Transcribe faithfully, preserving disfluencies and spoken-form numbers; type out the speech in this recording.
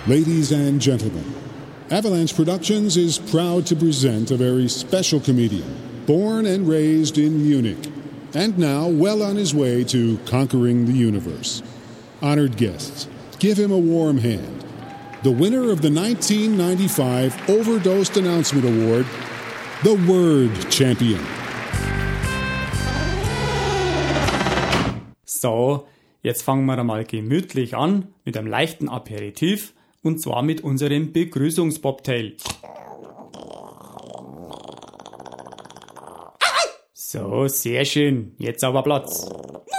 Ladies and gentlemen, Avalanche Productions is proud to present a very special comedian, born and raised in Munich, and now well on his way to conquering the universe. Honored guests, give him a warm hand. The winner of the nineteen ninety-five Overdosed Announcement Award, the Word Champion. So, jetzt fangen wir einmal gemütlich an mit einem leichten Aperitif und zwar mit unserem Begrüßungsbobtail. So, sehr schön. Jetzt aber Platz.